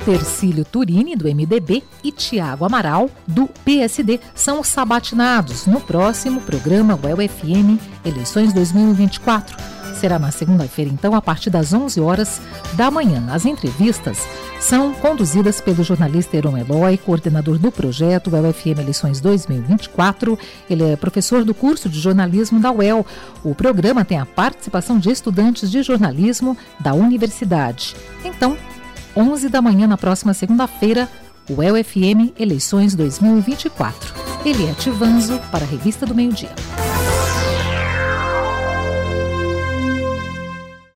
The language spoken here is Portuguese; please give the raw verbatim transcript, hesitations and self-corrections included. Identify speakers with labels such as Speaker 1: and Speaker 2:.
Speaker 1: Tercílio Turini, do M D B, e Tiago Amaral, do P S D, são os sabatinados no próximo programa U E L F M Eleições dois mil e vinte e quatro. Será na segunda-feira, então, a partir das onze horas da manhã. As entrevistas são conduzidas pelo jornalista Heron Eloy, coordenador do projeto U E L F M Eleições dois mil e vinte e quatro. Ele é professor do curso de jornalismo da U E L. O programa tem a participação de estudantes de jornalismo da universidade. Então, onze da manhã na próxima segunda-feira, U E L F M Eleições dois mil e vinte e quatro. Eliette Vanzo para a Revista do Meio Dia.